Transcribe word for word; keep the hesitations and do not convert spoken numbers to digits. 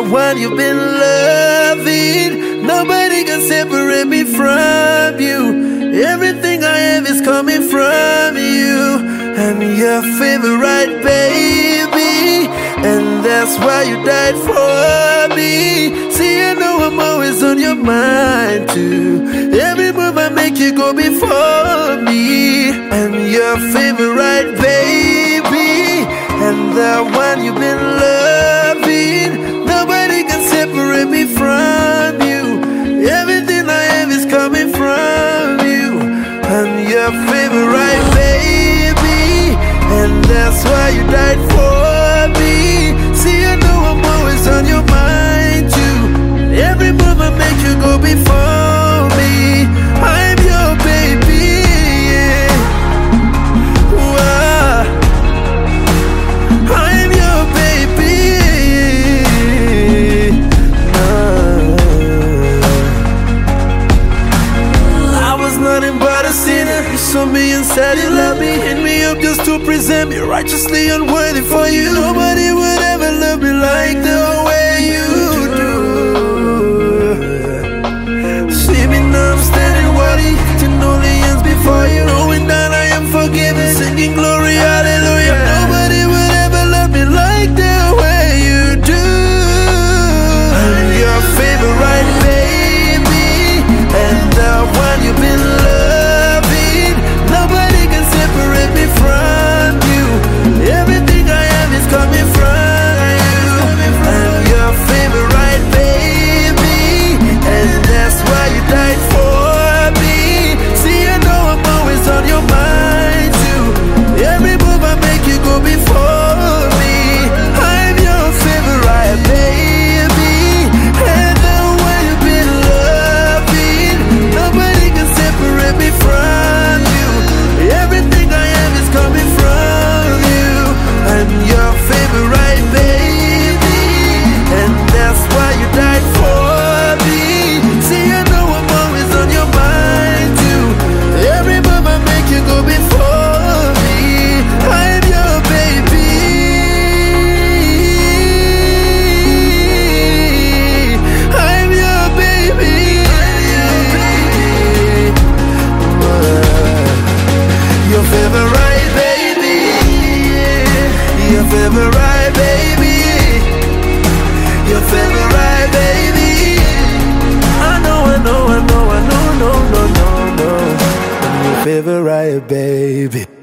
the one you've been loving. Nobody can separate me from you. Everything I have is coming from you. I'm your favorite baby, and that's why you died for me. See, I know I'm always on your mind too. Every move I make, you go before me. I'm your favorite baby, and the one you've been loving. Nobody can separate me from you. Everything I have is coming from you. I'm your favorite baby, and that's why you died for me. See, I know I'm always on your mind too. Every move I make, you go before me. I'm your baby, yeah. Wow. I'm your baby, yeah. I was nothing but a sinner. You saw me and said you love me. Hit me up just to present me righteously unworthy for you. Nobody would ever love me like the way you do. See me now, I'm standing worthy, lifting all the hands before you, knowing that I am forgiven, singing glory, hallelujah. Nobody would ever love me like the way you do. I'm your favorite baby, and the one you've been loving. Nobody can separate me from you. Everything I am is coming from you. I'm your favorite baby, and that's why you died for me. See, I know I'm always on your mind too. Every move I make, you go before me. I'm your favorite baby, and the one you've been loving. Nobody can separate me from you. Everything I am is coming from you. I'm your favorite baby, and that's why you died for me. See, I know I'm always on your mind too. Every move I make, you go before me. I'm your baby, I'm your baby, your favorite baby, your favorite baby, your favorite baby. I know, I know, I know, I know, no, no, no, no. I'm your favorite baby.